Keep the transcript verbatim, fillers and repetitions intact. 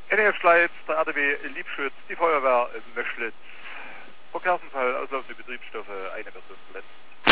N E F Schleiz, der R D W Liebschütz, die Feuerwehr Möschlitz. Verkehrsunfall, auslaufende Betriebsstoffe, eine Person verletzt.